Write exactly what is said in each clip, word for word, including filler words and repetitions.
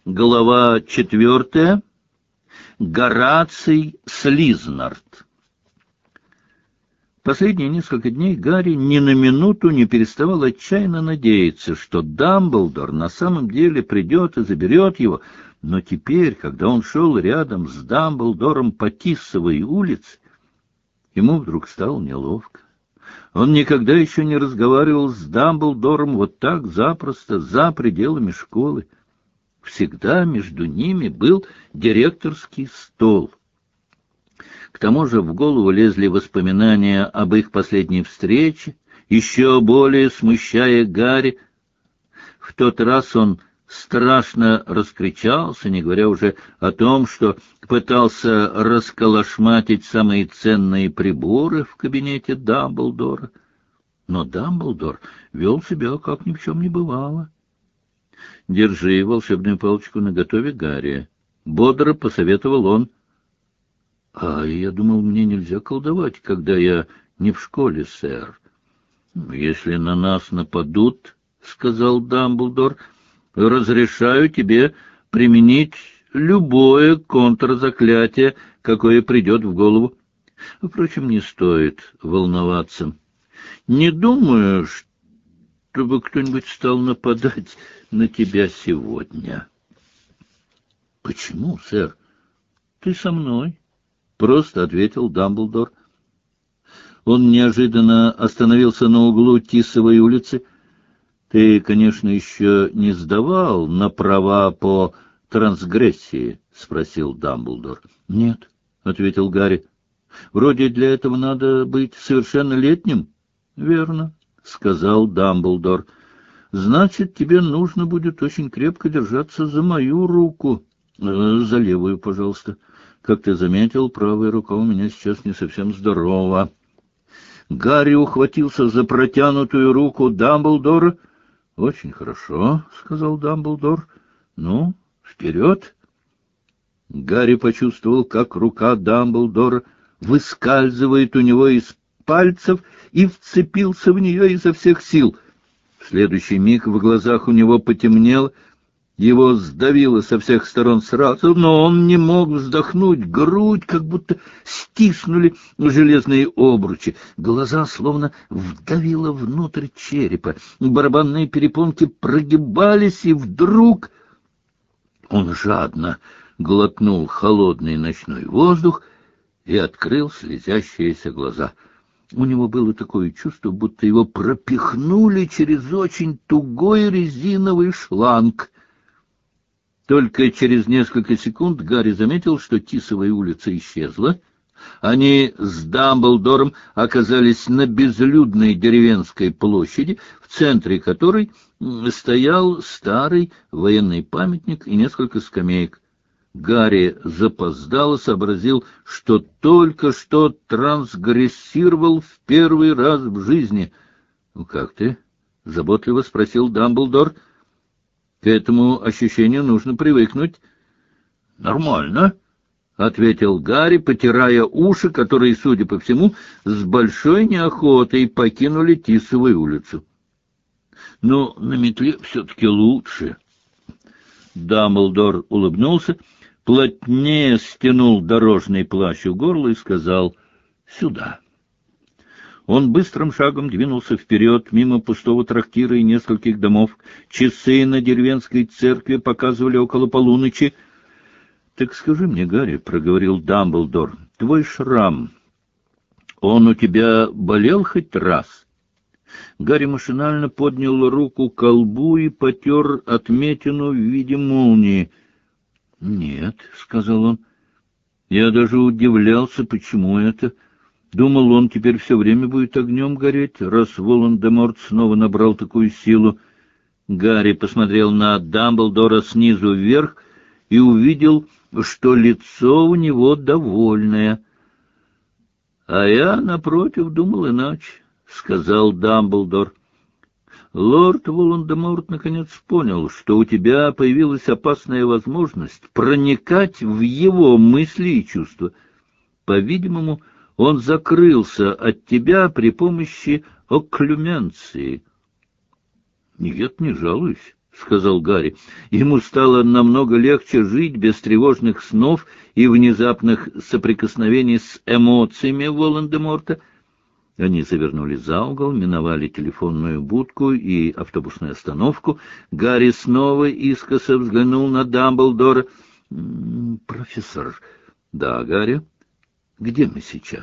Глава четвертая. Гораций Слизнард. Последние несколько дней Гарри ни на минуту не переставал отчаянно надеяться, что Дамблдор на самом деле придет и заберет его, но теперь, когда он шел рядом с Дамблдором по Тиссовой улице, ему вдруг стало неловко. Он никогда еще не разговаривал с Дамблдором вот так запросто, за пределами школы. Всегда между ними был директорский стол. К тому же в голову лезли воспоминания об их последней встрече, еще более смущая Гарри. В тот раз он страшно раскричался, не говоря уже о том, что пытался расколошматить самые ценные приборы в кабинете Дамблдора. Но Дамблдор вел себя, как ни в чем не бывало. «Держи волшебную палочку наготове, Гарри», — бодро посоветовал он. «А я думал, мне нельзя колдовать, когда я не в школе, сэр». «Если на нас нападут, — сказал Дамблдор, — разрешаю тебе применить любое контрзаклятие, какое придет в голову. Впрочем, не стоит волноваться. Не думаю, чтобы кто-нибудь стал нападать на тебя сегодня». «Почему, сэр? Ты со мной», — просто ответил Дамблдор. Он неожиданно остановился на углу Тисовой улицы. «Ты, конечно, еще не сдавал на права по трансгрессии?» — спросил Дамблдор. «Нет», — ответил Гарри. «Вроде для этого надо быть совершеннолетним». «Верно», — сказал Дамблдор. «Значит, тебе нужно будет очень крепко держаться за мою руку. Э, за левую, пожалуйста. Как ты заметил, правая рука у меня сейчас не совсем здорова». Гарри ухватился за протянутую руку Дамблдора. «Очень хорошо», — сказал Дамблдор. «Ну, вперед!» Гарри почувствовал, как рука Дамблдора выскальзывает у него из пальцев, и вцепился в нее изо всех сил. В следующий миг в глазах у него потемнело, его сдавило со всех сторон сразу, но он не мог вздохнуть, грудь как будто стиснули железные обручи, глаза словно вдавило внутрь черепа, барабанные перепонки прогибались, и вдруг он жадно глотнул холодный ночной воздух и открыл слезящиеся глаза. У него было такое чувство, будто его пропихнули через очень тугой резиновый шланг. Только через несколько секунд Гарри заметил, что Тисовая улица исчезла. Они с Дамблдором оказались на безлюдной деревенской площади, в центре которой стоял старый военный памятник и несколько скамеек. Гарри запоздало сообразил, что только что трансгрессировал в первый раз в жизни. — Ну, как ты? — заботливо спросил Дамблдор. — К этому ощущению нужно привыкнуть. — Нормально, — ответил Гарри, потирая уши, которые, судя по всему, с большой неохотой покинули Тисовую улицу. — Но на метле все-таки лучше. Дамблдор улыбнулся, плотнее стянул дорожный плащ у горла и сказал: «Сюда». Он быстрым шагом двинулся вперед, мимо пустого трактира и нескольких домов. Часы на деревенской церкви показывали около полуночи. «Так скажи мне, Гарри, — проговорил Дамблдор, — твой шрам, он у тебя болел хоть раз?» Гарри машинально поднял руку к колбу и потер отметину в виде молнии. «Нет», — сказал он, — «я даже удивлялся, почему это. Думал, он теперь все время будет огнем гореть, раз Волан-де-Морт снова набрал такую силу». Гарри посмотрел на Дамблдора снизу вверх и увидел, что лицо у него довольное. «А я, напротив, думал иначе», — сказал Дамблдор. «Лорд Волан-де-Морт наконец понял, что у тебя появилась опасная возможность проникать в его мысли и чувства. По-видимому, он закрылся от тебя при помощи окклюменции». «Нет, не жалуюсь», — сказал Гарри. Ему стало намного легче жить без тревожных снов и внезапных соприкосновений с эмоциями Волан-де-Морта. Они завернули за угол, миновали телефонную будку и автобусную остановку. Гарри снова искоса взглянул на Дамблдора. — Профессор... — Да, Гарри? Где мы сейчас?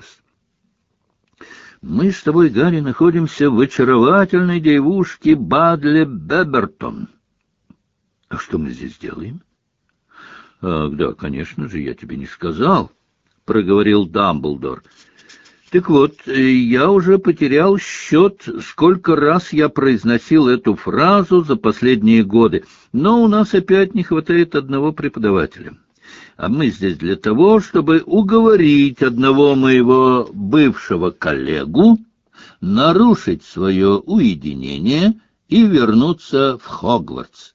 — Мы с тобой, Гарри, находимся в очаровательной девушке Бадле Бебертон. — А что мы здесь делаем? — Ах, да, конечно же, я тебе не сказал, — проговорил Дамблдор. Так вот, я уже потерял счет, сколько раз я произносил эту фразу за последние годы, но у нас опять не хватает одного преподавателя. А мы здесь для того, чтобы уговорить одного моего бывшего коллегу нарушить свое уединение и вернуться в Хогвартс.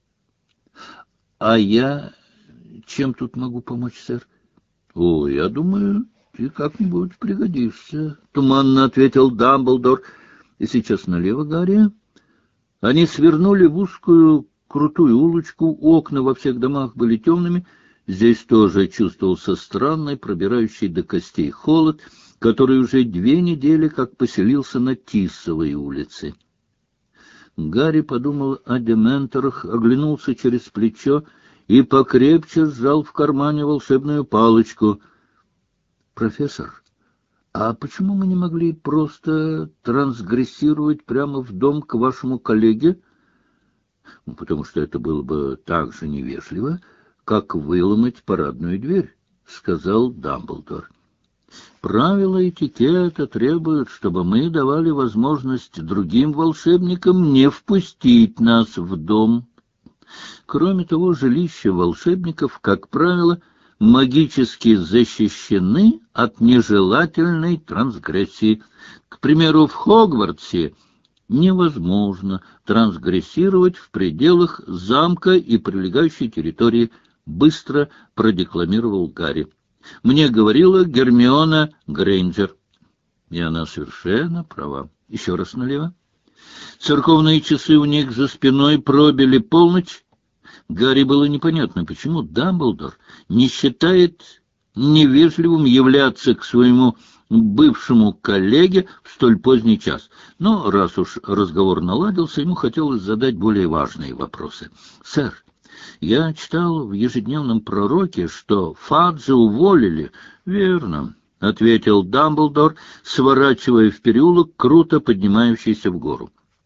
А я чем тут могу помочь, сэр? О, я думаю... Ты как-нибудь пригодишься, — туманно ответил Дамблдор. И сейчас налево, Гарри. Они свернули в узкую крутую улочку, окна во всех домах были темными. Здесь тоже чувствовался странный, пробирающий до костей холод, который уже две недели как поселился на Тиссовой улице. Гарри подумал о дементорах, оглянулся через плечо и покрепче сжал в кармане волшебную палочку — Профессор, а почему мы не могли просто трансгрессировать прямо в дом к вашему коллеге? Ну, потому что это было бы так же невежливо, как выломать парадную дверь, — сказал Дамблдор. Правила этикета требуют, чтобы мы давали возможность другим волшебникам не впустить нас в дом. Кроме того, жилища волшебников, как правило, магически защищены от нежелательной трансгрессии. К примеру, в Хогвартсе невозможно трансгрессировать в пределах замка и прилегающей территории, быстро продекламировал Гарри. Мне говорила Гермиона Грейнджер. И она совершенно права. Еще раз налево. Церковные часы у них за спиной пробили полночь. Гарри было непонятно, почему Дамблдор не считает невежливым являться к своему бывшему коллеге в столь поздний час. Но раз уж разговор наладился, ему хотелось задать более важные вопросы. — Сэр, я читал в ежедневном пророке, что Фаджа уволили. — Верно, — ответил Дамблдор, сворачивая в переулок, круто поднимающийся в гору.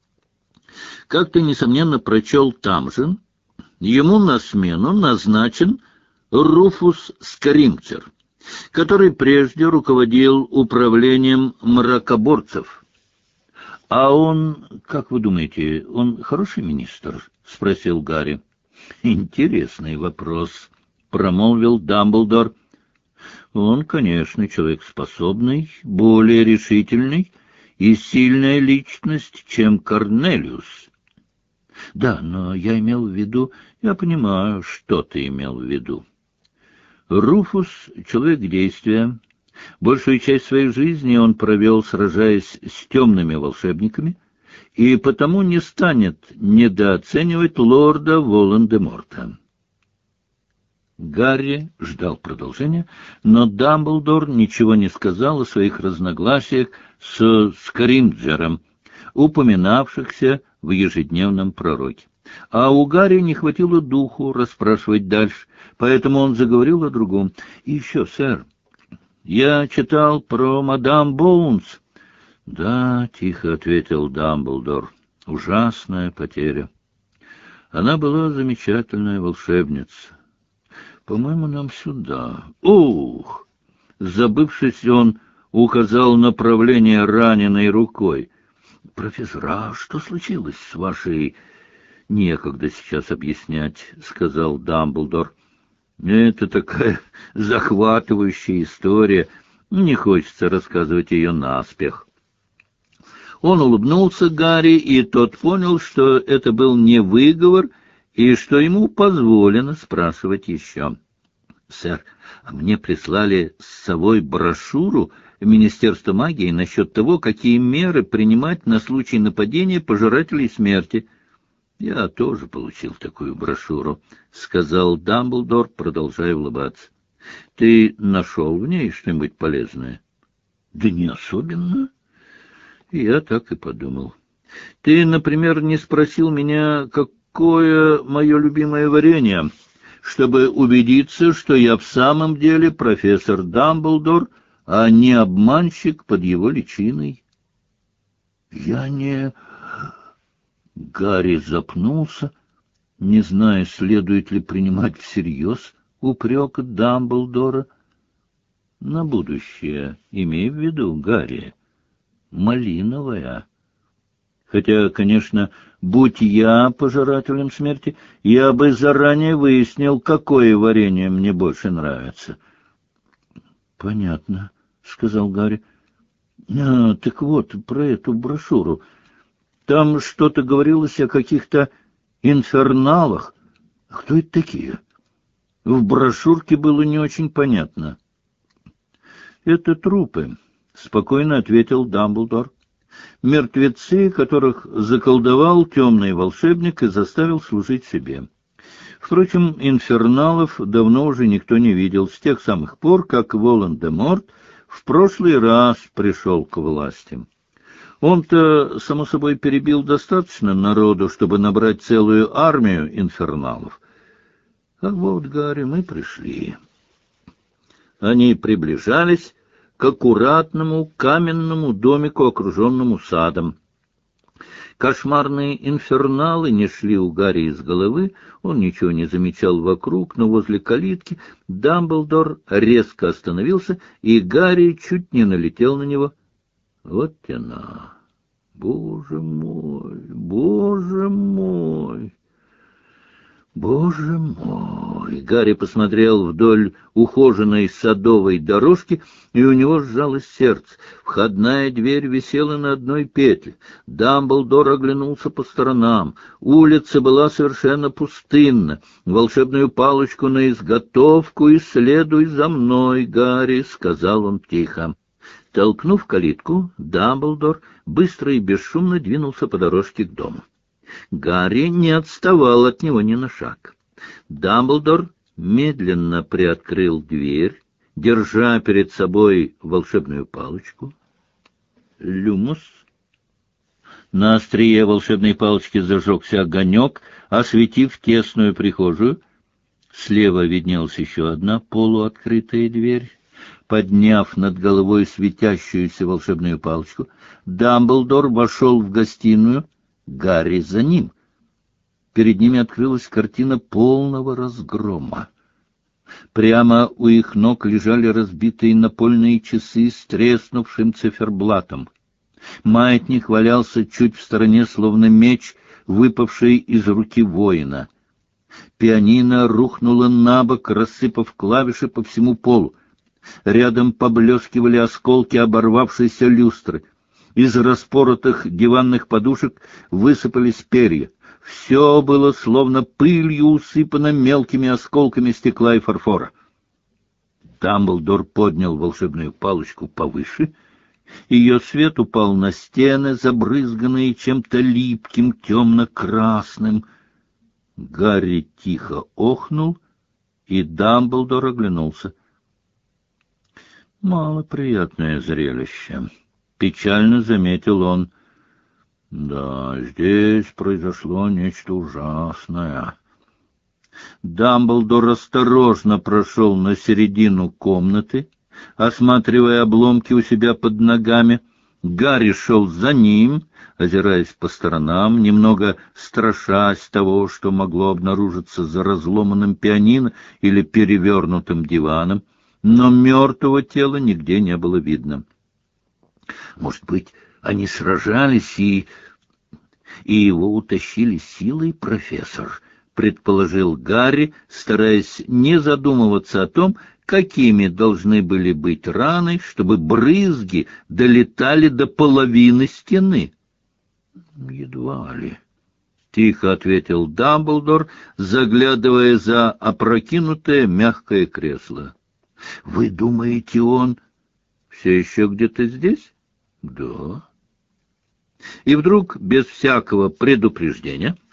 — Как ты, несомненно, прочел там же, ему на смену назначен Руфус Скримджер, который прежде руководил управлением мракоборцев. — А он, как вы думаете, он хороший министр? — спросил Гарри. — Интересный вопрос, — промолвил Дамблдор. — Он, конечно, человек способный, более решительный и сильная личность, чем Корнелиус. — Да, но я имел в виду... Я понимаю, что ты имел в виду. Руфус — человек действия. Большую часть своей жизни он провел, сражаясь с темными волшебниками, и потому не станет недооценивать лорда Волан-де-Морта. Гарри ждал продолжения, но Дамблдор ничего не сказал о своих разногласиях с Скримджером, упоминавшихся в ежедневном пророке. А у Гарри не хватило духу расспрашивать дальше, поэтому он заговорил о другом. — И еще, сэр, я читал про мадам Боунс. — Да, — тихо ответил Дамблдор, — ужасная потеря. Она была замечательная волшебница. По-моему, нам сюда. Ух! Забывшись, он указал направление раненой рукой. — Профессор, а что случилось с вашей... — Некогда сейчас объяснять, — сказал Дамблдор. — Это такая захватывающая история. Не хочется рассказывать ее наспех. Он улыбнулся Гарри, и тот понял, что это был не выговор, и что ему позволено спрашивать еще. — Сэр, а мне прислали с собой брошюру Министерства магии насчет того, какие меры принимать на случай нападения пожирателей смерти. Я тоже получил такую брошюру, — сказал Дамблдор, продолжая улыбаться. — Ты нашел в ней что-нибудь полезное? — Да не особенно. Я так и подумал. Ты, например, не спросил меня, какое мое любимое варенье, чтобы убедиться, что я в самом деле профессор Дамблдор, а не обманщик под его личиной. Я не... Гарри запнулся, не зная, следует ли принимать всерьез упрек Дамблдора. На будущее имей в виду, Гарри, малиновая. Хотя, конечно, будь я пожирателем смерти, я бы заранее выяснил, какое варенье мне больше нравится. — Понятно, — сказал Гарри. — А, так вот, про эту брошюру. Там что-то говорилось о каких-то инферналах. Кто это такие? В брошюрке было не очень понятно. — Это трупы, — спокойно ответил Дамблдор. Мертвецы, которых заколдовал темный волшебник и заставил служить себе. Впрочем, инферналов давно уже никто не видел, с тех самых пор, как Волан-де-Морт в прошлый раз пришел к власти. Он-то, само собой, перебил достаточно народу, чтобы набрать целую армию инферналов. А вот, Гарри, мы пришли. Они приближались к аккуратному каменному домику, окруженному садом. Кошмарные инферналы не шли у Гарри из головы, он ничего не замечал вокруг, но возле калитки Дамблдор резко остановился, и Гарри чуть не налетел на него. Вот тяна! Боже мой! Боже мой! Боже мой! Гарри посмотрел вдоль ухоженной садовой дорожки, и у него сжалось сердце. Входная дверь висела на одной петле. Дамблдор оглянулся по сторонам. Улица была совершенно пустынна. Волшебную палочку на изготовку и следуй за мной, Гарри, — сказал он тихо. Толкнув калитку, Дамблдор быстро и бесшумно двинулся по дорожке к дому. Гарри не отставал от него ни на шаг. Дамблдор медленно приоткрыл дверь, держа перед собой волшебную палочку. Люмус. На острие волшебной палочки зажегся огонек, осветив тесную прихожую. Слева виднелась еще одна полуоткрытая дверь. Подняв над головой светящуюся волшебную палочку, Дамблдор вошел в гостиную, Гарри за ним. Перед ними открылась картина полного разгрома. Прямо у их ног лежали разбитые напольные часы с треснувшим циферблатом. Маятник валялся чуть в стороне, словно меч, выпавший из руки воина. Пианино рухнуло на бок, рассыпав клавиши по всему полу. Рядом поблескивали осколки оборвавшейся люстры. Из распоротых диванных подушек высыпались перья. Все было словно пылью усыпано мелкими осколками стекла и фарфора. Дамблдор поднял волшебную палочку повыше. Ее свет упал на стены, забрызганные чем-то липким, темно-красным. Гарри тихо охнул, и Дамблдор оглянулся. Малоприятное зрелище. Печально заметил он. Да, здесь произошло нечто ужасное. Дамблдор осторожно прошел на середину комнаты, осматривая обломки у себя под ногами. Гарри шел за ним, озираясь по сторонам, немного страшась того, что могло обнаружиться за разломанным пианино или перевернутым диваном. Но мертвого тела нигде не было видно. Может быть, они сражались и... и его утащили силой, профессор, — предположил Гарри, стараясь не задумываться о том, какими должны были быть раны, чтобы брызги долетали до половины стены. — Едва ли, — тихо ответил Дамблдор, заглядывая за опрокинутое мягкое кресло. — Вы думаете, он все еще где-то здесь? — Да. И вдруг, без всякого предупреждения,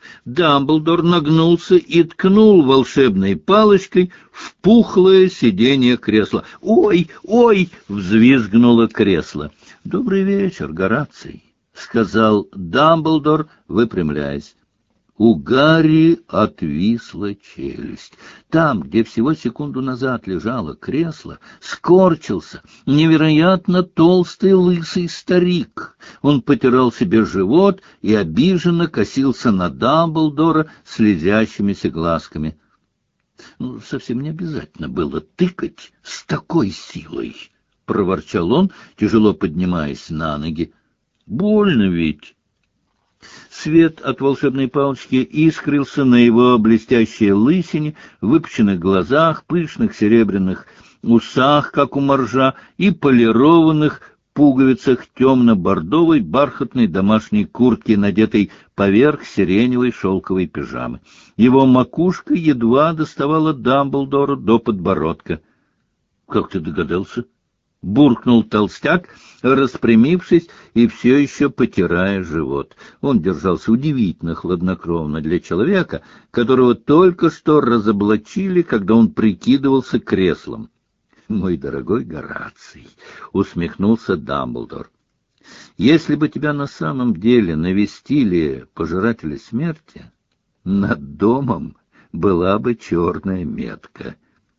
Дамблдор нагнулся и ткнул волшебной палочкой в пухлое сиденье кресла. «Ой, ой!» — взвизгнуло кресло. «Добрый вечер, Гораций», — сказал Дамблдор, выпрямляясь. У Гарри отвисла челюсть. Там, где всего секунду назад лежало кресло, скорчился невероятно толстый лысый старик. Он потирал себе живот и обиженно косился на Дамблдора слезящимися глазками. Ну, совсем не обязательно было тыкать с такой силой, — проворчал он, тяжело поднимаясь на ноги. — Больно ведь. Свет от волшебной палочки искрился на его блестящей лысине, выпученных глазах, пышных серебряных усах, как у моржа, и полированных пуговицах темно-бордовой бархатной домашней куртки, надетой поверх сиреневой шелковой пижамы. Его макушка едва доставала Дамблдору до подбородка. — Как ты догадался? — буркнул толстяк, распрямившись и все еще потирая живот. Он держался удивительно хладнокровно для человека, которого только что разоблачили, когда он прикидывался креслом. — Мой дорогой Гораций, — усмехнулся Дамблдор, — если бы тебя на самом деле навестили пожиратели смерти, над домом была бы черная метка.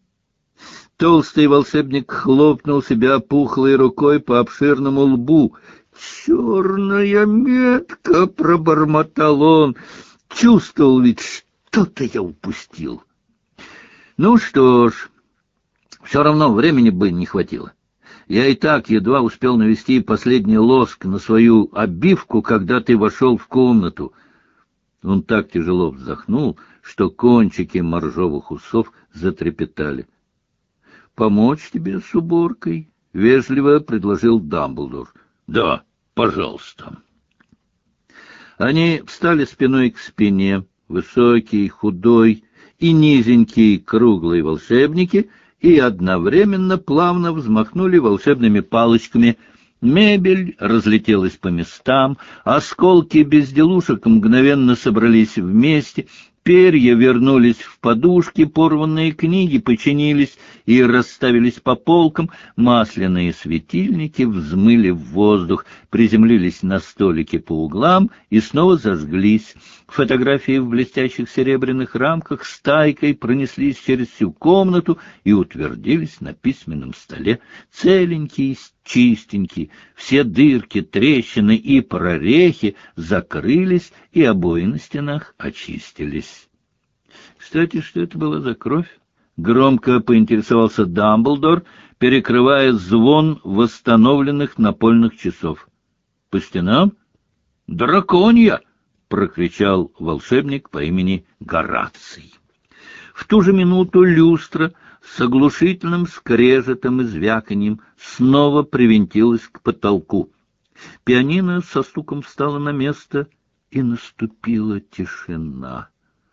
Толстый волшебник хлопнул себя пухлой рукой по обширному лбу. «Черная метка!» — пробормотал он. «Чувствовал ведь, что-то я упустил». «Ну что ж, все равно времени бы не хватило. Я и так едва успел навести последний лоск на свою обивку, когда ты вошел в комнату». Он так тяжело вздохнул, что кончики моржовых усов затрепетали. «Помочь тебе с уборкой?» — вежливо предложил Дамблдор. «Да, пожалуйста». Они встали спиной к спине, высокий, худой и низенький круглые волшебники, и одновременно плавно взмахнули волшебными палочками. Мебель разлетелась по местам, осколки безделушек мгновенно собрались вместе, перья вернулись в подушки, порванные книги починились и расставились по полкам, масляные светильники взмыли в воздух, приземлились на столики по углам и снова зажглись. Фотографии в блестящих серебряных рамках стайкой пронеслись через всю комнату и утвердились на письменном столе, целенькие, чистенькие, все дырки, трещины и прорехи закрылись, и обои на стенах очистились. Кстати, что это была за кровь? Громко поинтересовался Дамблдор, перекрывая звон восстановленных напольных часов. По стенам? Драконья! Прокричал волшебник по имени Гораций. В ту же минуту люстра с оглушительным скрежетом и звяканьем снова привинтилась к потолку. Пианино со стуком встало на место, и наступила тишина.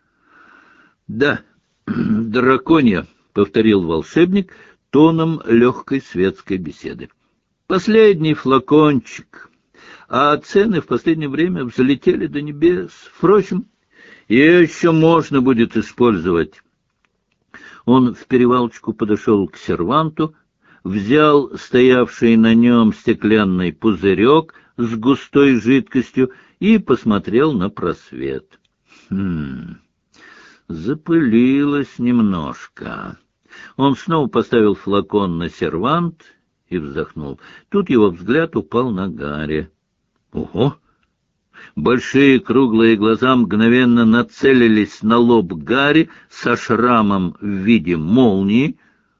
— Да, драконья, — повторил волшебник тоном легкой светской беседы. — Последний флакончик, а цены в последнее время взлетели до небес. Впрочем, ее еще можно будет использовать. Он в перевалочку подошел к серванту, взял стоявший на нем стеклянный пузырек с густой жидкостью и посмотрел на просвет. Хм, запылилось немножко. Он снова поставил флакон на сервант и вздохнул. Тут его взгляд упал на Гарри. Ого! Большие круглые глаза мгновенно нацелились на лоб Гарри со шрамом в виде молнии.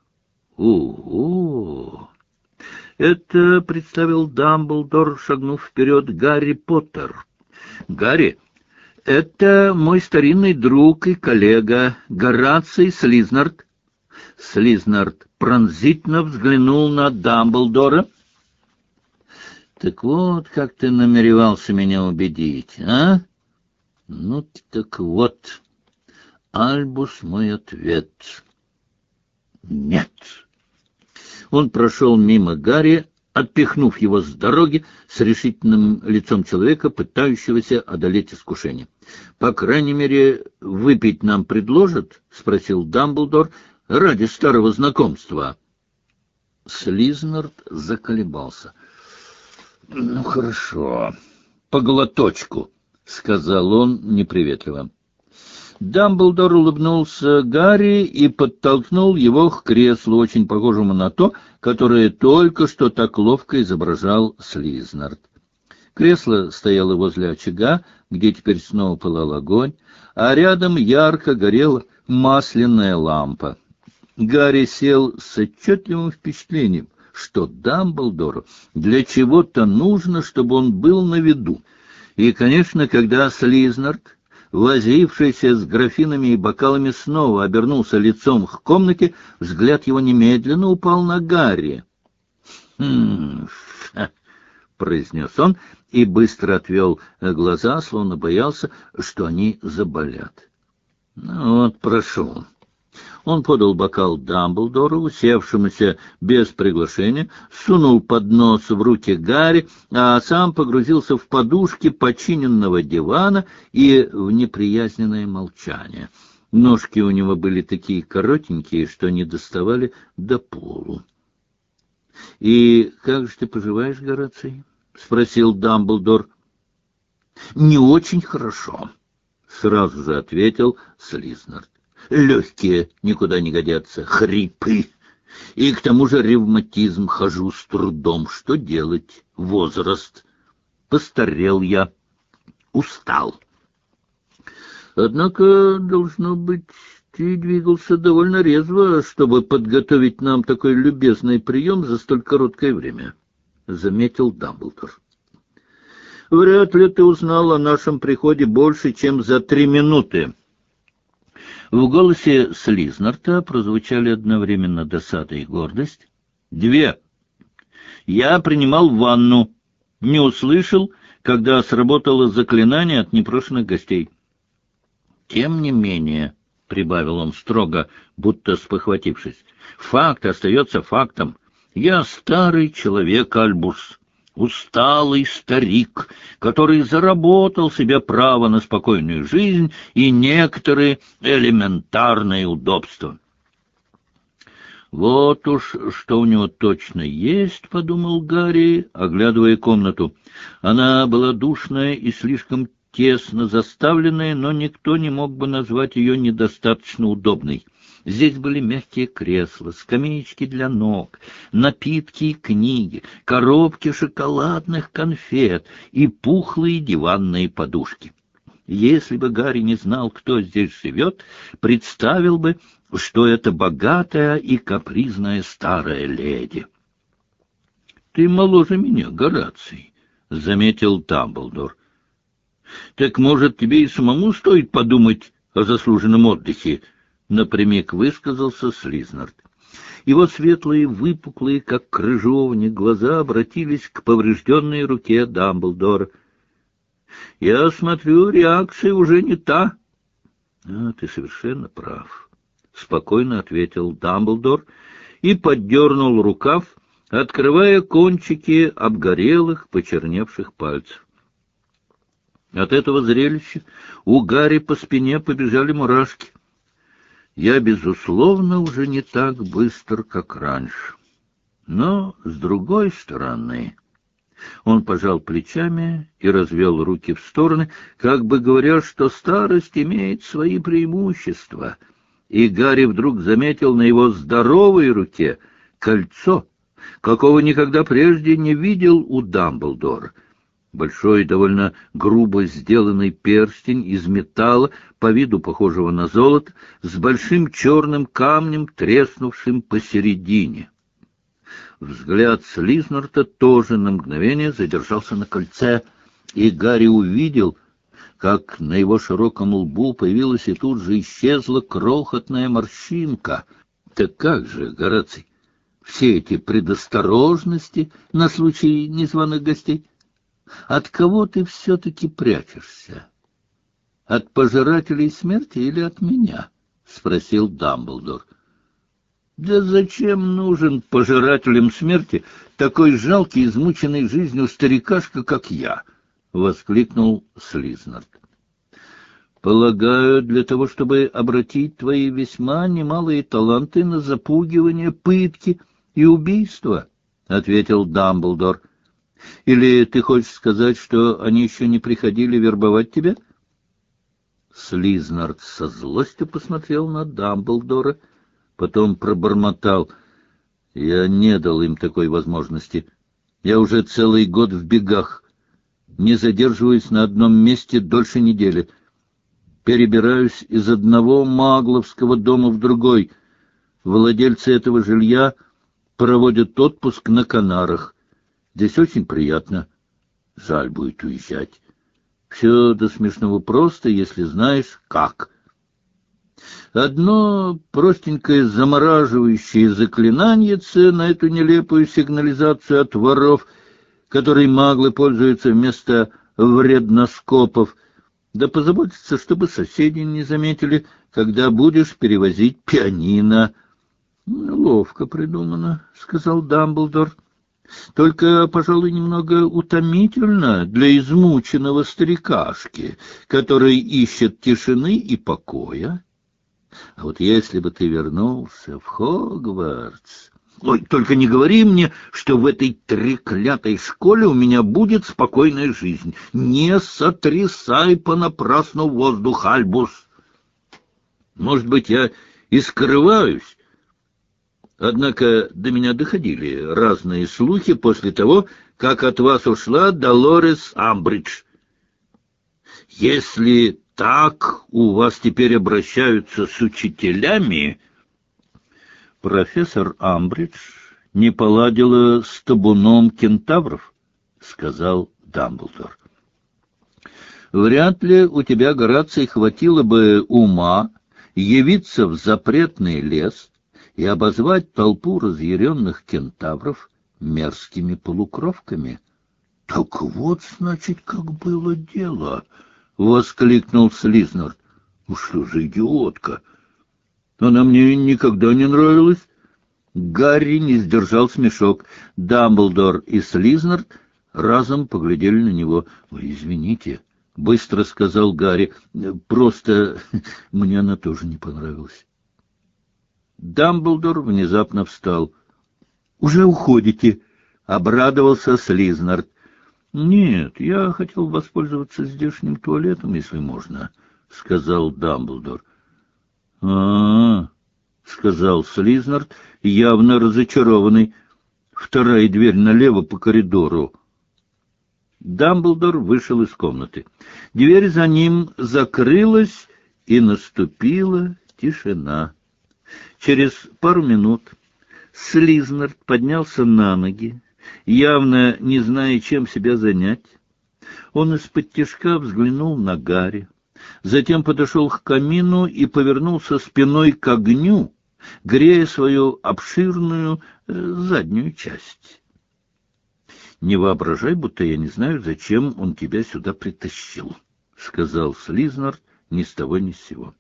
Ого! Это представил Дамблдор, шагнув вперед, Гарри Поттер. Гарри, это мой старинный друг и коллега Гораций Слизнард. Слизнард пронзительно взглянул на Дамблдора. Так вот, как ты намеревался меня убедить, а? Ну, так вот, Альбус мой ответ. Нет. Он прошел мимо Гарри, отпихнув его с дороги с решительным лицом человека, пытающегося одолеть искушение. — По крайней мере, выпить нам предложат? — спросил Дамблдор ради старого знакомства. Слизнард заколебался. — Ну, хорошо, по глоточку, — сказал он неприветливо. Дамблдор улыбнулся Гарри и подтолкнул его к креслу, очень похожему на то, которое только что так ловко изображал Слизнард. Кресло стояло возле очага, где теперь снова пылал огонь, а рядом ярко горела масляная лампа. Гарри сел с отчетливым впечатлением, что Дамблдору для чего-то нужно, чтобы он был на виду. И, конечно, когда Слизнард, возившийся с графинами и бокалами, снова обернулся лицом к комнате, взгляд его немедленно упал на Гарри. «Хм... ха!» — произнес он и быстро отвел глаза, словно боялся, что они заболят. «Ну вот, прошу». Он подал бокал Дамблдору, усевшемуся без приглашения, сунул поднос в руки Гарри, а сам погрузился в подушки починенного дивана и в неприязненное молчание. Ножки у него были такие коротенькие, что не доставали до полу. — И как же ты поживаешь, Гораций? — спросил Дамблдор. — Не очень хорошо, — сразу же ответил Слизнард. Легкие никуда не годятся, хрипы. И к тому же ревматизм, хожу с трудом. Что делать? Возраст. Постарел я. Устал. Однако, должно быть, ты двигался довольно резво, чтобы подготовить нам такой любезный прием за столь короткое время, — заметил Дамблдор. Вряд ли ты узнал о нашем приходе больше, чем за три минуты. В голосе Слизнарда прозвучали одновременно досада и гордость. «Две. Я принимал ванну. Не услышал, когда сработало заклинание от непрошенных гостей». «Тем не менее», — прибавил он строго, будто спохватившись, — «факт остается фактом. Я старый человек, Альбус». Усталый старик, который заработал себе право на спокойную жизнь и некоторые элементарные удобства. «Вот уж что у него точно есть», — подумал Гарри, оглядывая комнату. Она была душная и слишком тесно заставленная, но никто не мог бы назвать ее недостаточно удобной. Здесь были мягкие кресла, скамеечки для ног, напитки и книги, коробки шоколадных конфет и пухлые диванные подушки. Если бы Гарри не знал, кто здесь живет, представил бы, что это богатая и капризная старая леди. — Ты моложе меня, Гораций, — заметил Дамблдор. — Так, может, тебе и самому стоит подумать о заслуженном отдыхе? — напрямик высказался Слизнард. Его светлые, выпуклые, как крыжовник, глаза обратились к поврежденной руке Дамблдора. — Я смотрю, реакция уже не та. — А, ты совершенно прав, — спокойно ответил Дамблдор и поддернул рукав, открывая кончики обгорелых, почерневших пальцев. От этого зрелища у Гарри по спине побежали мурашки. Я, безусловно, уже не так быстр, как раньше. Но, с другой стороны, он пожал плечами и развел руки в стороны, как бы говоря, что старость имеет свои преимущества. И Гарри вдруг заметил на его здоровой руке кольцо, какого никогда прежде не видел у Дамблдора. Большой, довольно грубо сделанный перстень из металла, по виду похожего на золото, с большим черным камнем, треснувшим посередине. Взгляд Слизнарда тоже на мгновение задержался на кольце, и Гарри увидел, как на его широком лбу появилась и тут же исчезла крохотная морщинка. Так как же, Гораций, все эти предосторожности на случай незваных гостей? От кого ты все-таки прячешься? От пожирателей смерти или от меня? — спросил Дамблдор. Да зачем нужен пожирателям смерти такой жалкий, измученный жизнью старикашка, как я? — воскликнул Слизнард. — Полагаю, для того, чтобы обратить твои весьма немалые таланты на запугивание, пытки и убийство, — ответил Дамблдор. — Или ты хочешь сказать, что они еще не приходили вербовать тебя? Слизнард со злостью посмотрел на Дамблдора, потом пробормотал: — Я не дал им такой возможности. Я уже целый год в бегах, не задерживаюсь на одном месте дольше недели. Перебираюсь из одного магловского дома в другой. Владельцы этого жилья проводят отпуск на Канарах. Здесь очень приятно. Жаль будет уезжать. Все до смешного просто, если знаешь, как. Одно простенькое замораживающее заклинаниеце на эту нелепую сигнализацию от воров, которой маглы пользуются вместо вредноскопов, да позаботиться, чтобы соседи не заметили, когда будешь перевозить пианино. — Ловко придумано, — сказал Дамблдор. — Только, пожалуй, немного утомительно для измученного старикашки, который ищет тишины и покоя. А вот если бы ты вернулся в Хогвартс... Ой, только не говори мне, что в этой треклятой школе у меня будет спокойная жизнь. Не сотрясай понапрасну воздух, Альбус. Может быть, я и скрываюсь, однако до меня доходили разные слухи после того, как от вас ушла Долорес Амбридж. Если так у вас теперь обращаются с учителями... Профессор Амбридж не поладила с табуном кентавров, — сказал Дамблдор. Вряд ли у тебя, Гораций, хватило бы ума явиться в запретный лес и обозвать толпу разъяренных кентавров мерзкими полукровками. — Так вот, значит, как было дело! — воскликнул Слизнард. — Ну что за идиотка! Она мне никогда не нравилась. Гарри не сдержал смешок. Дамблдор и Слизнард разом поглядели на него. — Ой, извините, — быстро сказал Гарри. — Просто мне она тоже не понравилась. Дамблдор внезапно встал. — Уже уходите? — обрадовался Слизнард. — Нет, я хотел воспользоваться здешним туалетом, если можно, — сказал Дамблдор. — А-а-а, — сказал Слизнард, явно разочарованный. — Вторая дверь налево по коридору. Дамблдор вышел из комнаты. Дверь за ним закрылась, и наступила тишина. Через пару минут Слизнард поднялся на ноги, явно не зная, чем себя занять. Он из-под взглянул на Гарри. Затем подошел к камину и повернулся спиной к огню, грея свою обширную э, заднюю часть. — Не воображай, будто я не знаю, зачем он тебя сюда притащил, — сказал Слизнард ни с того ни с сего.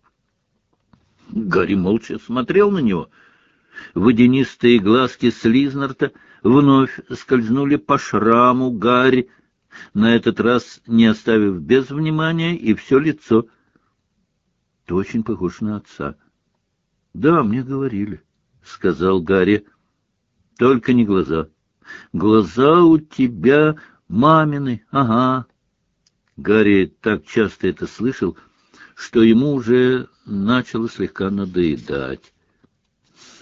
Гарри молча смотрел на него. Водянистые глазки Слизнарда вновь скользнули по шраму Гарри, на этот раз не оставив без внимания и все лицо. — Ты очень похож на отца. — Да, мне говорили, — сказал Гарри. — Только не глаза. Глаза у тебя мамины, ага. Гарри так часто это слышал, что ему уже начало слегка надоедать. —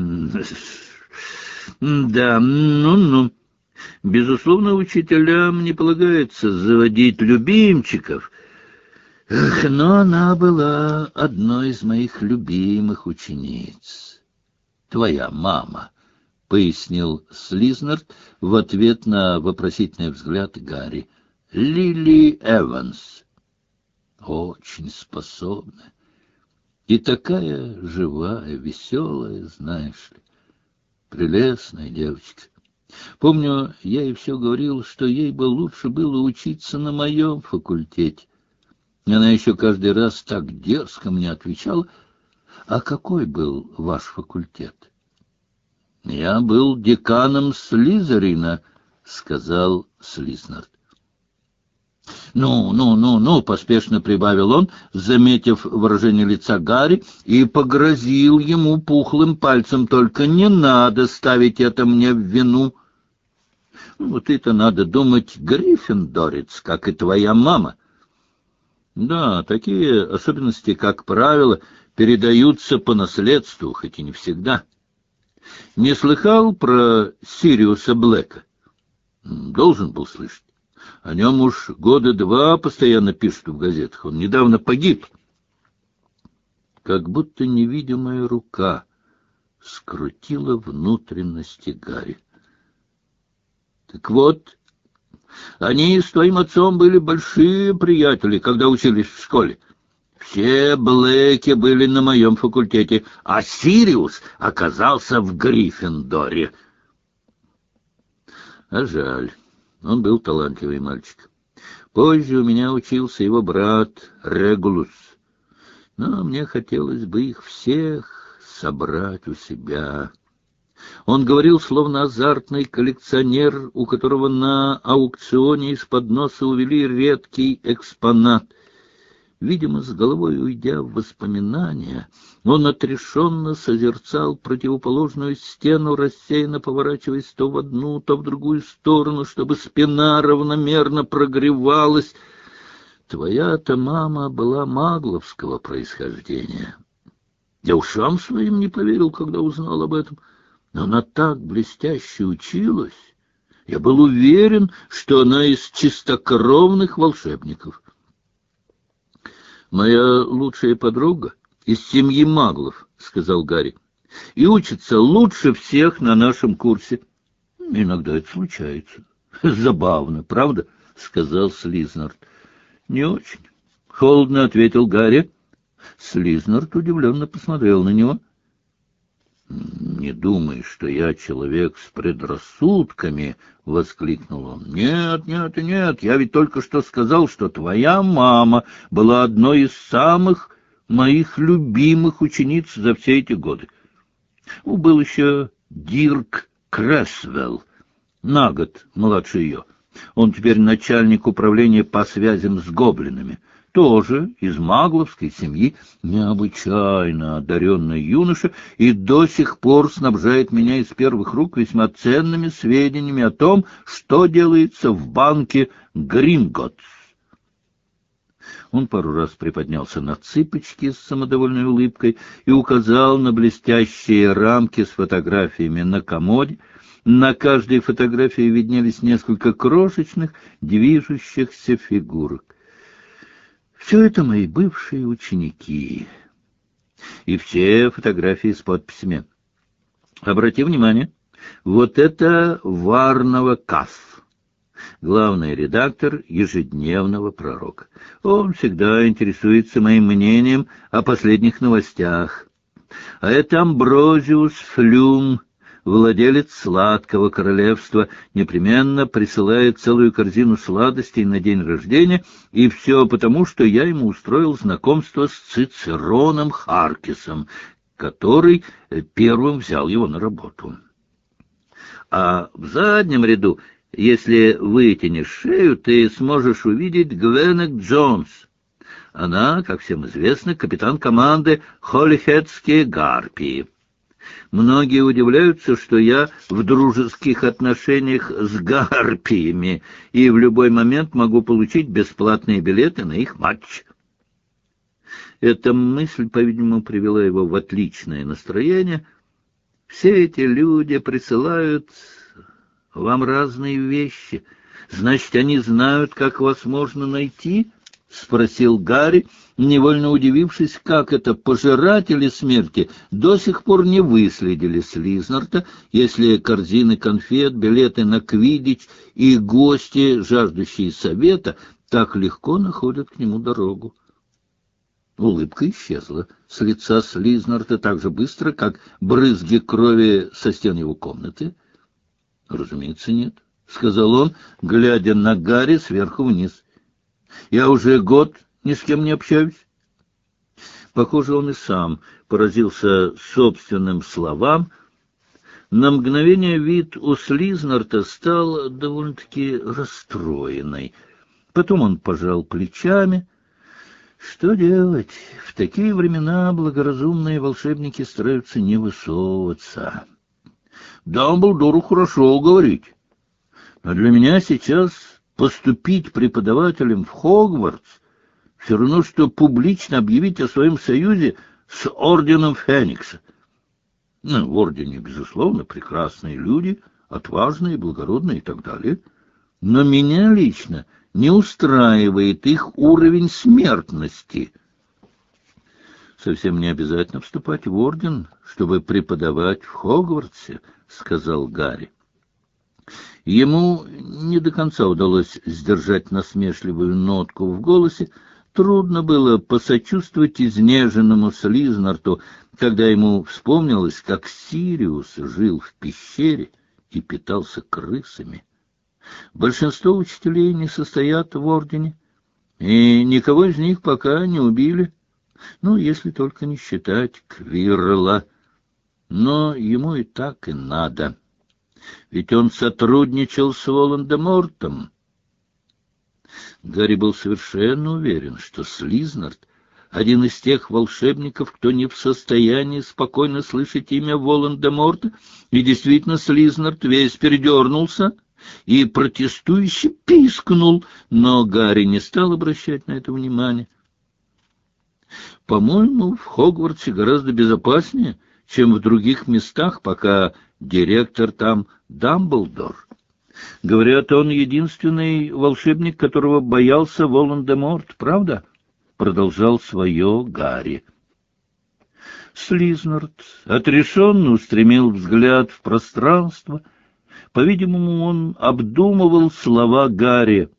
Да, ну-ну. Безусловно, учителям не полагается заводить любимчиков. Эх, но она была одной из моих любимых учениц. Твоя мама, — пояснил Слизнард в ответ на вопросительный взгляд Гарри. — Лили Эванс. Очень способная. И такая живая, веселая, знаешь ли. Прелестная девочка. Помню, я ей все говорил, что ей бы лучше было учиться на моем факультете. Она еще каждый раз так дерзко мне отвечала: — А какой был ваш факультет? — Я был деканом Слизерина, — сказал Слизнард. — Ну, ну, ну, ну, — поспешно прибавил он, заметив выражение лица Гарри, и погрозил ему пухлым пальцем. — Только не надо ставить это мне в вину. Ну, ты-то, надо думать, гриффиндорец, как и твоя мама. Да, такие особенности, как правило, передаются по наследству, хоть и не всегда. Не слыхал про Сириуса Блэка? Должен был слышать. О нем уж года два постоянно пишут в газетах. Он недавно погиб. Как будто невидимая рука скрутила внутренности Гарри. Так вот, они с твоим отцом были большие приятели, когда учились в школе. Все Блэки были на моем факультете, а Сириус оказался в Гриффиндоре. А жаль, он был талантливый мальчик. Позже у меня учился его брат Регулус, но мне хотелось бы их всех собрать у себя. Он говорил, словно азартный коллекционер, у которого на аукционе из-под носа увели редкий экспонат. Видимо, с головой уйдя в воспоминания, он отрешенно созерцал противоположную стену, рассеянно поворачиваясь то в одну, то в другую сторону, чтобы спина равномерно прогревалась. Твоя-то мама была магловского происхождения. Я ушам своим не поверил, когда узнал об этом. Но она так блестяще училась. Я был уверен, что она из чистокровных волшебников. «Моя лучшая подруга из семьи маглов», — сказал Гарри, — «и учится лучше всех на нашем курсе». «Иногда это случается. Забавно, правда?» — сказал Слизнард. «Не очень», — холодно ответил Гарри. Слизнард удивленно посмотрел на него. «Не думай, что я человек с предрассудками», — воскликнул он. «Нет, нет, нет, я ведь только что сказал, что твоя мама была одной из самых моих любимых учениц за все эти годы. Ну, был еще Дирк Крэсвелл, на год младше ее. Он теперь начальник управления по связям с гоблинами. Тоже из магловской семьи, необычайно одаренный юноша, и до сих пор снабжает меня из первых рук весьма ценными сведениями о том, что делается в банке Гринготтс. Он пару раз приподнялся на цыпочки с самодовольной улыбкой и указал на блестящие рамки с фотографиями на комоде. На каждой фотографии виднелись несколько крошечных движущихся фигурок. Все это мои бывшие ученики. И все фотографии с подписями. Обрати внимание, вот это Варнава Каф, главный редактор ежедневного пророка. Он всегда интересуется моим мнением о последних новостях. А это Амброзиус Флюм, владелец сладкого королевства, непременно присылает целую корзину сладостей на день рождения, и все потому, что я ему устроил знакомство с Цицероном Харкисом, который первым взял его на работу. А в заднем ряду, если вытянешь шею, ты сможешь увидеть Гвенек Джонс. Она, как всем известно, капитан команды Холлихедские гарпии. Многие удивляются, что я в дружеских отношениях с гарпиями и в любой момент могу получить бесплатные билеты на их матч. Эта мысль, по-видимому, привела его в отличное настроение. Все эти люди присылают вам разные вещи. Значит, они знают, как вас можно найти? — спросил Гарри, невольно удивившись, как это пожиратели смерти до сих пор не выследили Слизнарда, если корзины конфет, билеты на квиддич и гости, жаждущие совета, так легко находят к нему дорогу. Улыбка исчезла с лица Слизнарда так же быстро, как брызги крови со стен его комнаты. — Разумеется, нет, — сказал он, глядя на Гарри сверху вниз. — Я уже год ни с кем не общаюсь. Похоже, он и сам поразился собственным словам. На мгновение вид у Слизнарта стал довольно-таки расстроенный. Потом он пожал плечами. Что делать? В такие времена благоразумные волшебники стараются не высовываться. Дамблдору хорошо говорить. А для меня сейчас поступить преподавателем в Хогвартс все равно, что публично объявить о своем союзе с Орденом Феникса. Ну, в Ордене, безусловно, прекрасные люди, отважные, благородные и так далее. Но меня лично не устраивает их уровень смертности. Совсем не обязательно вступать в Орден, чтобы преподавать в Хогвартсе, — сказал Гарри. Ему не до конца удалось сдержать насмешливую нотку в голосе. Трудно было посочувствовать изнеженному Слизнарту, когда ему вспомнилось, как Сириус жил в пещере и питался крысами. Большинство учителей не состоят в Ордене, и никого из них пока не убили, ну, если только не считать Квирла. Но ему и так и надо, ведь он сотрудничал с Волан-де-Мортом. Гарри был совершенно уверен, что Слизнарт — один из тех волшебников, кто не в состоянии спокойно слышать имя Волан-де-Морта, и действительно Слизнарт весь передернулся и протестующе пискнул, но Гарри не стал обращать на это внимания. «По-моему, в Хогвартсе гораздо безопаснее, чем в других местах, пока директор там Дамблдор. Говорят, он единственный волшебник, которого боялся Волан-де-Морт, правда?» — продолжал свое Гарри. Слизнарт отрешенно устремил взгляд в пространство. По-видимому, он обдумывал слова Гарри.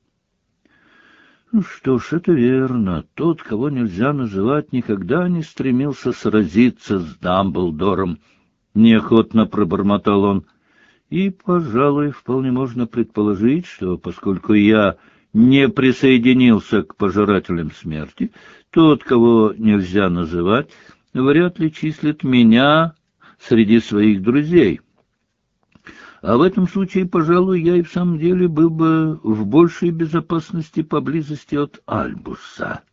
Ну что ж, это верно. Тот, кого нельзя называть, никогда не стремился сразиться с Дамблдором. Неохотно пробормотал он. И, пожалуй, вполне можно предположить, что, поскольку я не присоединился к пожирателям смерти, тот, кого нельзя называть, вряд ли числит меня среди своих друзей. А в этом случае, пожалуй, я и в самом деле был бы в большей безопасности поблизости от Альбуса.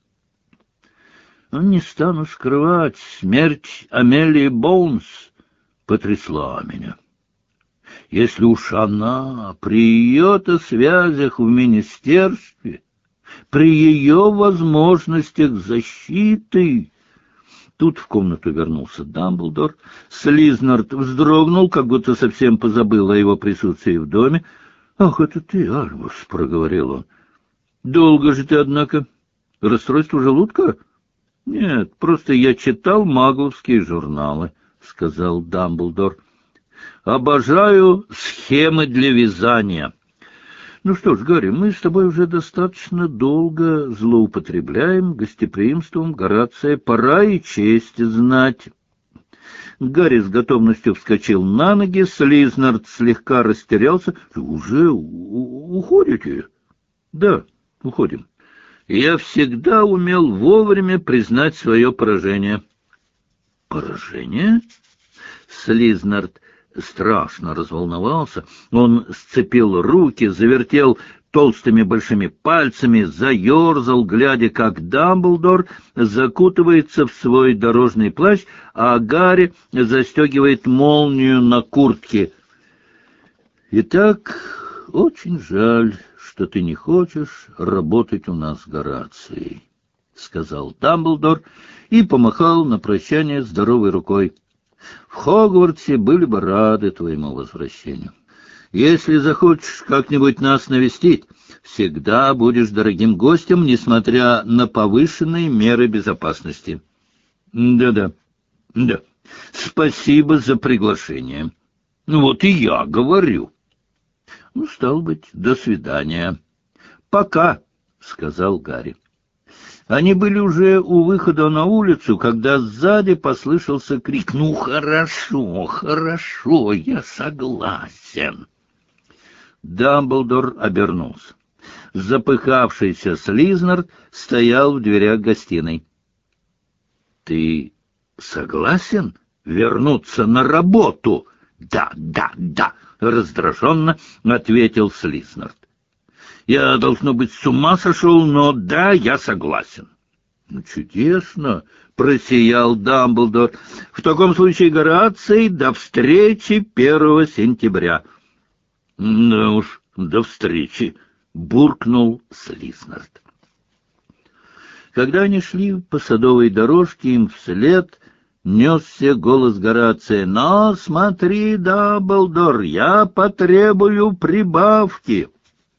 Не стану скрывать, смерть Амелии Боунс потрясла меня. Если уж она при ее-то связях в министерстве, при ее возможностях защиты... Тут в комнату вернулся Дамблдор. Слизнарт вздрогнул, как будто совсем позабыл о его присутствии в доме. — Ах, это ты, Альбус, — проговорил он. — Долго же ты, однако. Расстройство желудка? — Нет, просто я читал магловские журналы, — сказал Дамблдор. — Обожаю схемы для вязания. Ну что ж, Гарри, мы с тобой уже достаточно долго злоупотребляем гостеприимством Горация. Пора и честь знать. Гарри с готовностью вскочил на ноги, Слизнарт слегка растерялся. — Уже уходите? — Да, уходим. Я всегда умел вовремя признать свое поражение. — Поражение? Слизнарт страшно разволновался. Он сцепил руки, завертел толстыми большими пальцами, заерзал, глядя, как Дамблдор закутывается в свой дорожный плащ, а Гарри застегивает молнию на куртке. — Итак, очень жаль, что ты не хочешь работать у нас с Горацией, — сказал Дамблдор и помахал на прощание здоровой рукой. В Хогвартсе были бы рады твоему возвращению. Если захочешь как-нибудь нас навестить, всегда будешь дорогим гостем, несмотря на повышенные меры безопасности. Да-да, да. Спасибо за приглашение. Ну вот и я говорю. Ну, стало быть, до свидания. Пока, — сказал Гарри. Они были уже у выхода на улицу, когда сзади послышался крик: «Ну, хорошо, хорошо, я согласен». Дамблдор обернулся. Запыхавшийся Слизнарт стоял в дверях гостиной. — Ты согласен вернуться на работу? Да, да, да, раздраженно ответил Слизнард. Я, должно быть, с ума сошел, но да, я согласен. Ну, чудесно, просиял Дамблдор. В таком случае, Гораций, до встречи первого сентября. Да уж, до встречи, буркнул Слизнард. Когда они шли по садовой дорожке, им вслед несся голос Горация. «Но смотри, Дамблдор, я потребую прибавки!»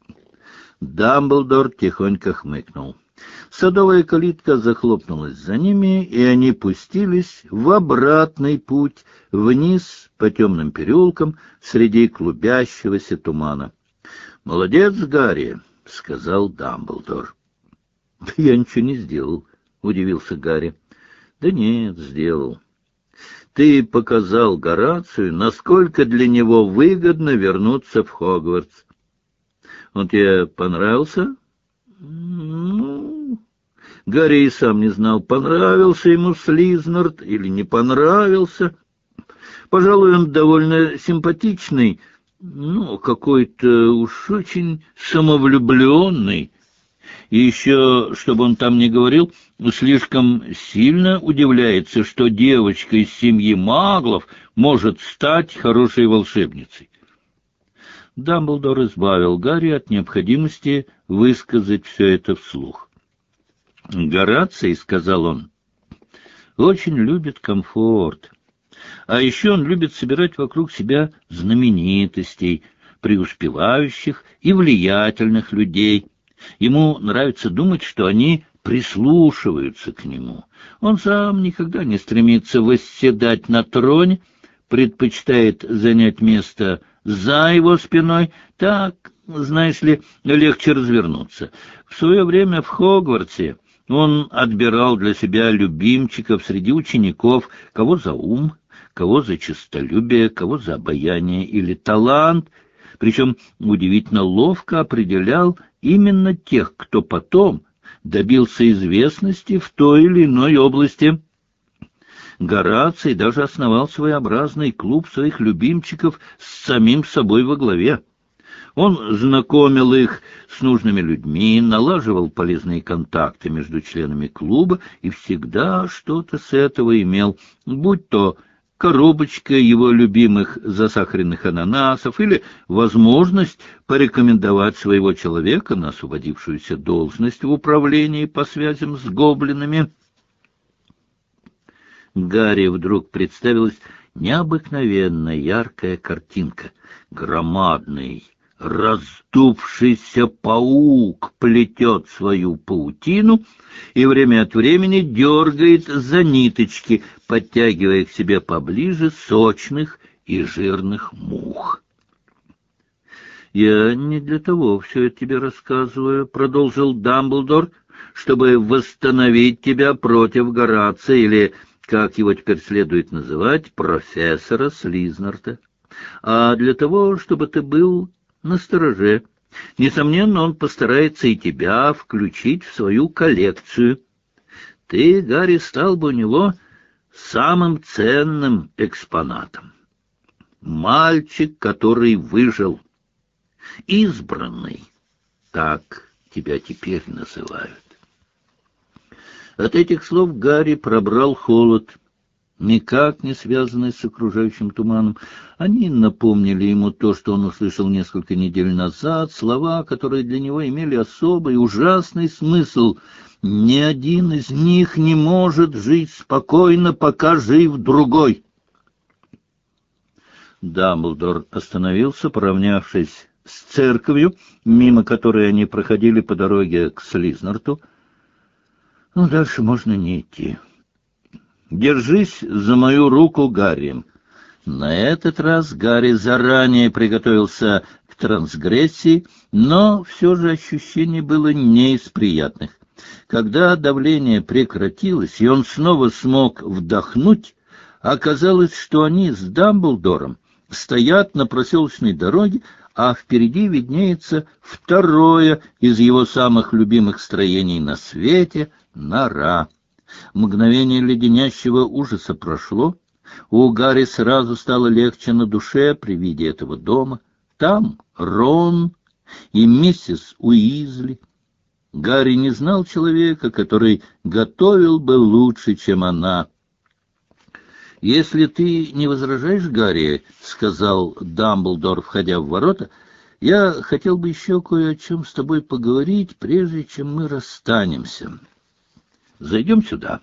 Дамблдор тихонько хмыкнул. Садовая калитка захлопнулась за ними, и они пустились в обратный путь, вниз по темным переулкам среди клубящегося тумана. «Молодец, Гарри!» — сказал Дамблдор. «Я ничего не сделал», — удивился Гарри. «Да нет, сделал. Ты показал Горацию, насколько для него выгодно вернуться в Хогвартс. Он тебе понравился?» «Ну...» Гарри и сам не знал, понравился ему Слизнард или не понравился. Пожалуй, он довольно симпатичный, ну, какой-то уж очень самовлюбленный. И еще, чтобы он там не говорил, слишком сильно удивляется, что девочка из семьи маглов может стать хорошей волшебницей. Дамблдор избавил Гарри от необходимости высказать все это вслух. «Гораций, — сказал он, — очень любит комфорт. А еще он любит собирать вокруг себя знаменитостей, преуспевающих и влиятельных людей. Ему нравится думать, что они прислушиваются к нему. Он сам никогда не стремится восседать на троне, предпочитает занять место за его спиной. Так, знаешь ли, легче развернуться. В свое время в Хогвартсе он отбирал для себя любимчиков среди учеников, кого за ум, кого за честолюбие, кого за обаяние или талант, причем удивительно ловко определял именно тех, кто потом добился известности в той или иной области. Гораций даже основал своеобразный клуб своих любимчиков с самим собой во главе. Он знакомил их с нужными людьми, налаживал полезные контакты между членами клуба и всегда что-то с этого имел, будь то коробочка его любимых засахаренных ананасов или возможность порекомендовать своего человека на освободившуюся должность в управлении по связям с гоблинами. Гарри вдруг представилась необыкновенно яркая картинка. Громадный, раздувшийся паук плетет свою паутину и время от времени дергает за ниточки, подтягивая к себе поближе сочных и жирных мух. «Я не для того все это тебе рассказываю», — продолжил Дамблдор, — «чтобы восстановить тебя против Горация или, как его теперь следует называть, профессора Слизнарда, а для того, чтобы ты был настороже. Несомненно, он постарается и тебя включить в свою коллекцию. Ты, Гарри, стал бы у него самым ценным экспонатом. Мальчик, который выжил. Избранный. Так тебя теперь называют». От этих слов Гарри пробрал холод, никак не связанный с окружающим туманом. Они напомнили ему то, что он услышал несколько недель назад, слова, которые для него имели особый ужасный смысл. «Ни один из них не может жить спокойно, пока жив другой». Дамблдор остановился, поравнявшись с церковью, мимо которой они проходили по дороге к Слизнарту. «Ну, дальше можно не идти. Держись за мою руку, Гарри». На этот раз Гарри заранее приготовился к трансгрессии, но все же ощущение было не из приятных. Когда давление прекратилось, и он снова смог вдохнуть, оказалось, что они с Дамблдором стоят на проселочной дороге, а впереди виднеется второе из его самых любимых строений на свете — нора. Мгновение леденящего ужаса прошло. У Гарри сразу стало легче на душе при виде этого дома. Там Рон и миссис Уизли. Гарри не знал человека, который готовил бы лучше, чем она. «Если ты не возражаешь, Гарри, — сказал Дамблдор, входя в ворота, — я хотел бы еще кое о чем с тобой поговорить, прежде чем мы расстанемся. Зайдем сюда».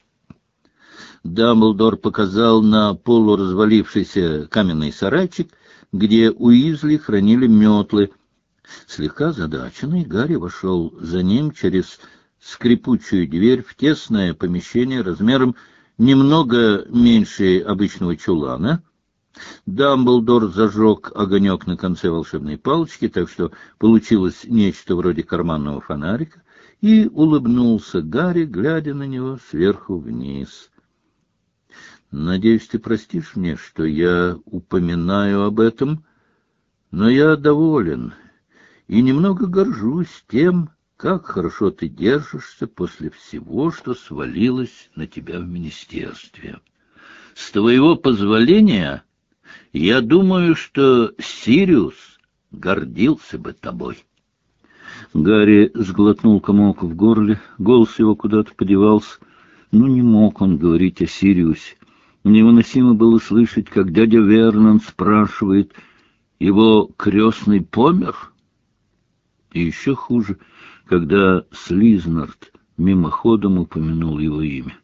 Дамблдор показал на полуразвалившийся каменный сарайчик, где Уизли хранили метлы. Слегка озадаченный, Гарри вошел за ним через скрипучую дверь в тесное помещение размером немного меньше обычного чулана. Дамблдор зажег огонек на конце волшебной палочки, так что получилось нечто вроде карманного фонарика, и улыбнулся Гарри, глядя на него сверху вниз. «Надеюсь, ты простишь мне, что я упоминаю об этом, но я доволен и немного горжусь тем, как хорошо ты держишься после всего, что свалилось на тебя в министерстве. С твоего позволения, я думаю, что Сириус гордился бы тобой». Гарри сглотнул комок в горле, голос его куда-то подевался. Ну, не мог он говорить о Сириусе. Невыносимо было слышать, как дядя Вернон спрашивает, его крестный помер? И еще хуже, когда Слизнард мимоходом упомянул его имя.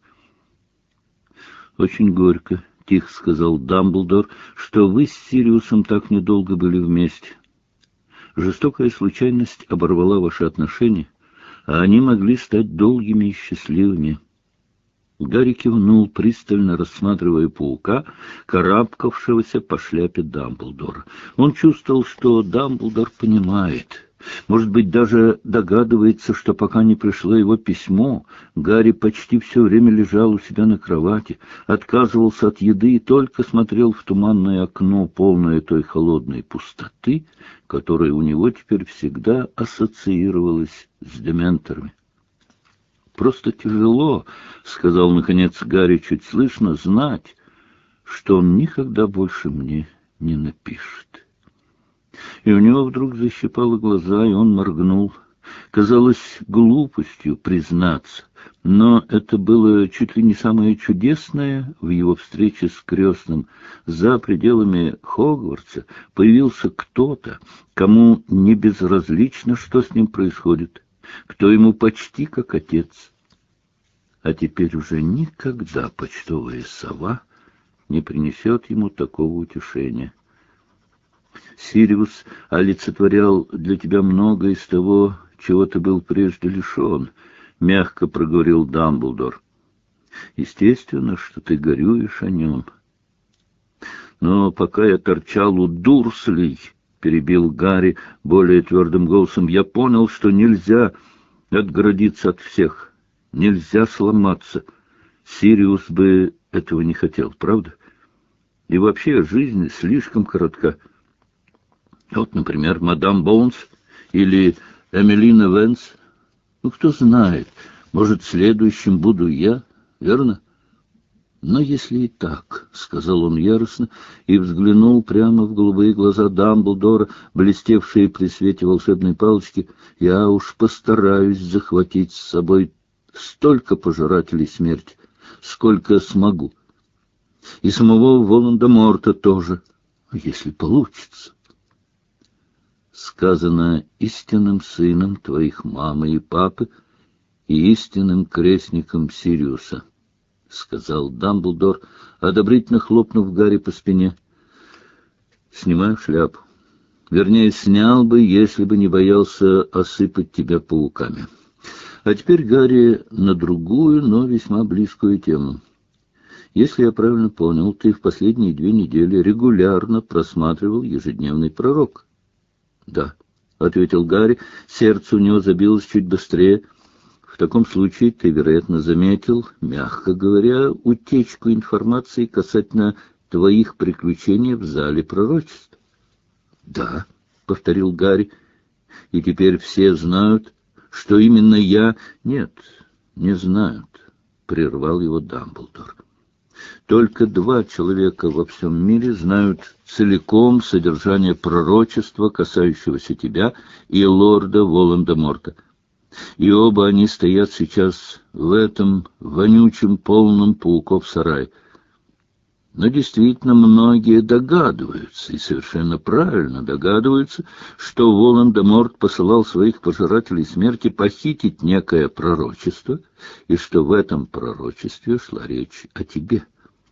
«Очень горько, — тихо сказал Дамблдор, — что вы с Сириусом так недолго были вместе. Жестокая случайность оборвала ваши отношения, а они могли стать долгими и счастливыми». Гарри кивнул, пристально рассматривая паука, карабкавшегося по шляпе Дамблдора. Он чувствовал, что Дамблдор понимает, может быть, даже догадывается, что пока не пришло его письмо, Гарри почти все время лежал у себя на кровати, отказывался от еды и только смотрел в туманное окно, полное той холодной пустоты, которая у него теперь всегда ассоциировалась с дементорами. «Просто тяжело, — сказал, наконец, Гарри чуть слышно, — знать, что он никогда больше мне не напишет». И у него вдруг защипало глаза, и он моргнул. Казалось глупостью признаться, но это было чуть ли не самое чудесное в его встрече с крестным. За пределами Хогвартса появился кто-то, кому не безразлично, что с ним происходит, кто ему почти как отец. А теперь уже никогда почтовая сова не принесет ему такого утешения. Сириус олицетворял для тебя многое из того, чего ты был прежде лишен, — мягко проговорил Дамблдор. Естественно, что ты горюешь о нем. Но пока я торчал у Дурслей, — перебил Гарри более твердым голосом, — я понял, что нельзя отгородиться от всех. Нельзя сломаться. Сириус бы этого не хотел, правда? И вообще жизнь слишком коротка. Вот, например, мадам Боунс или Эмилина Венс. Ну, кто знает, может, следующим буду я, верно? Но если и так, — сказал он яростно и взглянул прямо в голубые глаза Дамблдора, блестевшие при свете волшебной палочки, — я уж постараюсь захватить с собой столько пожирателей смерти, сколько смогу. И самого Волан-де-Морта тоже, если получится. Сказано истинным сыном твоих мамы и папы и истинным крестником Сириуса, — сказал Дамблдор, одобрительно хлопнув Гарри по спине. Снимаю шляпу. Вернее, снял бы, если бы не боялся осыпать тебя пауками. А теперь, Гарри, на другую, но весьма близкую тему. Если я правильно понял, ты в последние две недели регулярно просматривал ежедневный пророк. — Да, — ответил Гарри, сердце у него забилось чуть быстрее. — В таком случае ты, вероятно, заметил, мягко говоря, утечку информации касательно твоих приключений в зале пророчеств. — Да, — повторил Гарри, — и теперь все знают, что именно я... — Нет, не знают, — прервал его Дамблдор. Только два человека во всем мире знают целиком содержание пророчества, касающегося тебя и лорда Волан-де-Морта. И оба они стоят сейчас в этом вонючем, полном пауков сарае. Но действительно многие догадываются, и совершенно правильно догадываются, что Волан-де-Морт посылал своих пожирателей смерти похитить некое пророчество, и что в этом пророчестве шла речь о тебе.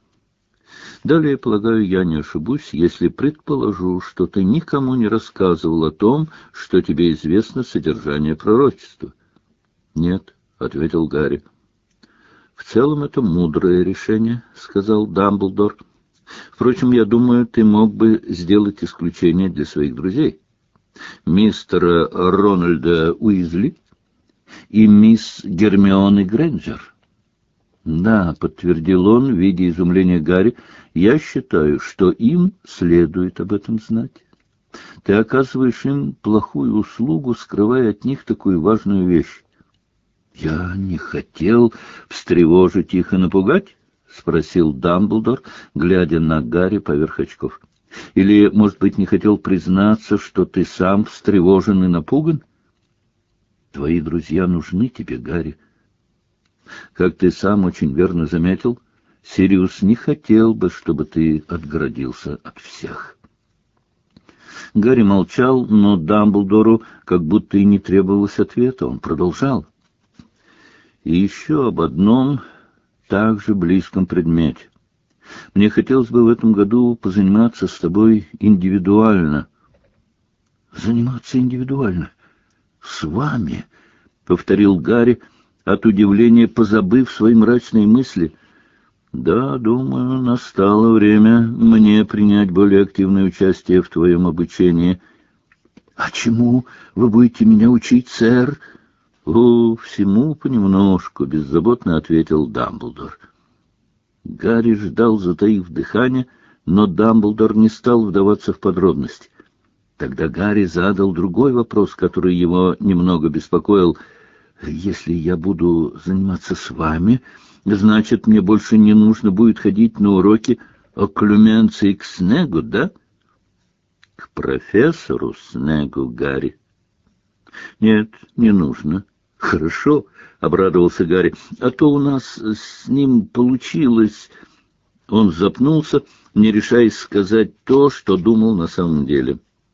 Далее, полагаю, я не ошибусь, если предположу, что ты никому не рассказывал о том, что тебе известно содержание пророчества. — Нет, — ответил Гарри. — В целом это мудрое решение, — сказал Дамблдор. — Впрочем, я думаю, ты мог бы сделать исключение для своих друзей. Мистера Рональда Уизли и мисс Гермионы Грейнджер. — Да, — подтвердил он, видя изумление Гарри, — я считаю, что им следует об этом знать. Ты оказываешь им плохую услугу, скрывая от них такую важную вещь. — Я не хотел встревожить их и напугать? — спросил Дамблдор, глядя на Гарри поверх очков. — Или, может быть, не хотел признаться, что ты сам встревожен и напуган? — Твои друзья нужны тебе, Гарри. Как ты сам очень верно заметил, Сириус не хотел бы, чтобы ты отгородился от всех. Гарри молчал, но Дамблдору как будто и не требовалось ответа. Он продолжал. И еще об одном также близком предмете. Мне хотелось бы в этом году позаниматься с тобой индивидуально. Заниматься индивидуально? С вами? — повторил Гарри, от удивления позабыв свои мрачные мысли. Да, думаю, настало время мне принять более активное участие в твоем обучении. — А чему вы будете меня учить, сэр? — О, всему понемножку, — беззаботно ответил Дамблдор. Гарри ждал, затаив дыхание, но Дамблдор не стал вдаваться в подробности. Тогда Гарри задал другой вопрос, который его немного беспокоил. «Если я буду заниматься с вами, значит, мне больше не нужно будет ходить на уроки окклюменции к Снегу, да?» «К профессору Снегу, Гарри?» «Нет, не нужно». «Хорошо», — обрадовался Гарри, — «а то у нас с ним получилось...» Он запнулся, не решаясь сказать то, что думал на самом деле.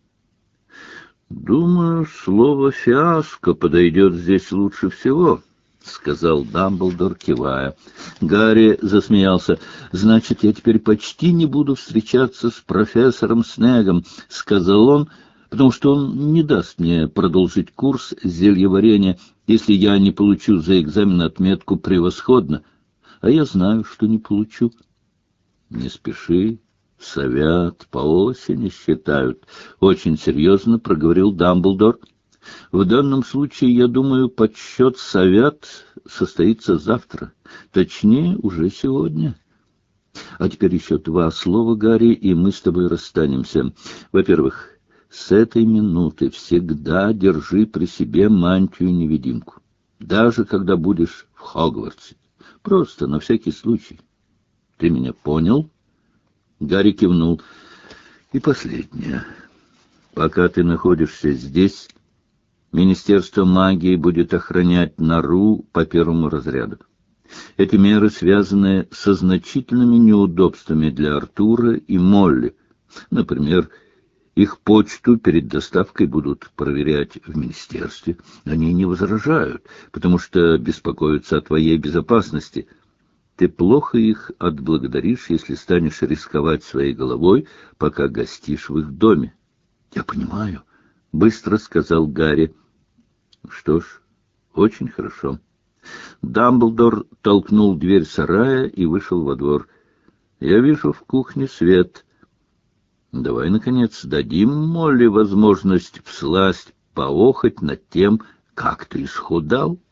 «Думаю, слово «фиаско» подойдет здесь лучше всего», — сказал Дамблдор, кивая. Гарри засмеялся. «Значит, я теперь почти не буду встречаться с профессором Снегом», — сказал он, «потому что он не даст мне продолжить курс зельеварения, если я не получу за экзамен отметку «превосходно». А я знаю, что не получу». «Не спеши. Совет по осени считают», — очень серьезно проговорил Дамблдор. «В данном случае, я думаю, подсчет совет состоится завтра, точнее, уже сегодня. А теперь еще два слова, Гарри, и мы с тобой расстанемся. Во-первых, с этой минуты всегда держи при себе мантию-невидимку, даже когда будешь в Хогвартсе. Просто на всякий случай. Ты меня понял?» Гарри кивнул. «И последнее. Пока ты находишься здесь, Министерство магии будет охранять нору по первому разряду. Эти меры связаны со значительными неудобствами для Артура и Молли. Например, их почту перед доставкой будут проверять в министерстве. Они не возражают, потому что беспокоятся о твоей безопасности. Ты плохо их отблагодаришь, если станешь рисковать своей головой, пока гостишь в их доме. — Я понимаю, — быстро сказал Гарри. — Что ж, очень хорошо. Дамблдор толкнул дверь сарая и вышел во двор. — Я вижу в кухне свет. Давай, наконец, дадим Молли возможность всласть поохоть над тем, как ты исхудал.